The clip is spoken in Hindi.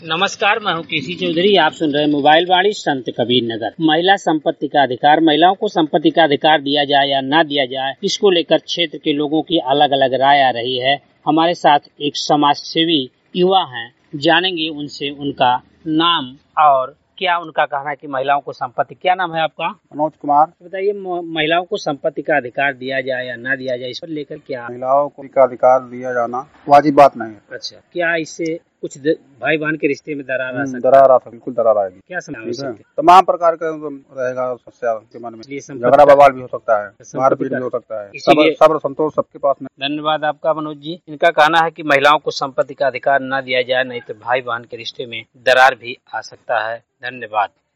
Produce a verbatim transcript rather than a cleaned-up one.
नमस्कार, मैं हूँ केसी चौधरी। आप सुन रहे हैं मोबाइल वाणी संत कबीर नगर। महिला संपत्ति का अधिकार, महिलाओं को संपत्ति का अधिकार दिया जाए या ना दिया जाए, इसको लेकर क्षेत्र के लोगों की अलग अलग राय आ रही है। हमारे साथ एक समाज सेवी युवा हैं, जानेंगे उनसे उनका नाम और क्या उनका कहना है कि महिलाओं को संपत्ति। क्या नाम है आपका? मनोज कुमार। बताइए, महिलाओं को संपत्ति का अधिकार दिया जाए या ना दिया जाए, इस पर लेकर क्या? महिलाओं को का अधिकार दिया जाना वाजिब बात नहीं है। अच्छा, क्या इससे कुछ भाई बहन के रिश्ते में दरार आ सकती है? दरार आ सकती, बिल्कुल दरार आएगी। क्या समझ? तमाम प्रकार का रहेगा समस्या के मन में, झगड़ा बवाल भी हो सकता है, मारपीट भी हो सकता है। सब्र सब्र संतोष सबके पास नहीं। धन्यवाद आपका मनोज जी। इनका कहना है कि महिलाओं को संपत्ति का अधिकार न दिया जाए, नहीं तो भाई बहन के रिश्ते में दरार भी आ सकता है। धन्यवाद।